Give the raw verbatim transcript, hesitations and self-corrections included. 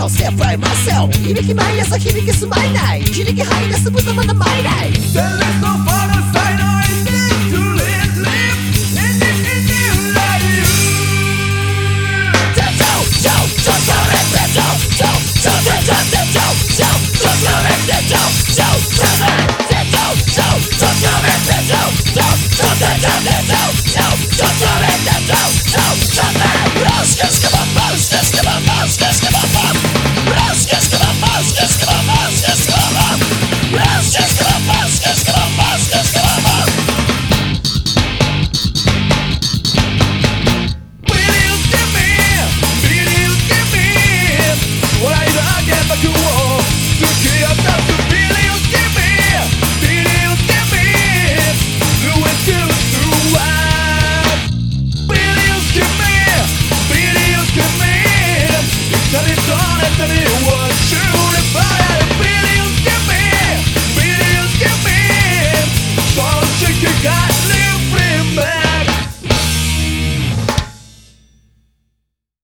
myself, step by myself 響き毎朝響きすまいない自力吐い出す豚まだまいない There is no further sign or instinct to live, live in the, in the life. Don't, don't, don't, don't, don't let that go. Don't, don't, don't, don't, don't, don't, don't, don't let that go. Don't, don't let that go. Don't, don't, don't let that go. Don't, don't, don't, don't, don't, don't, don't, don't let that go. Don't, don't let. Mouse, just come on, mouse, just come on, mouse, just come on, mouse. Mouse, just come on, mouse, just come on, mouse, just come on, mouse. Mouse, just come on, mouse, just come on, mouse, just come on, mouse. Will you give me, will you give me what I get back to war? To kill yourself, to will you give me, will you give me through and through, throughout? Will you give me, will you give me Tell it all and tell it what true about it. Will you give me, will you give me so much you got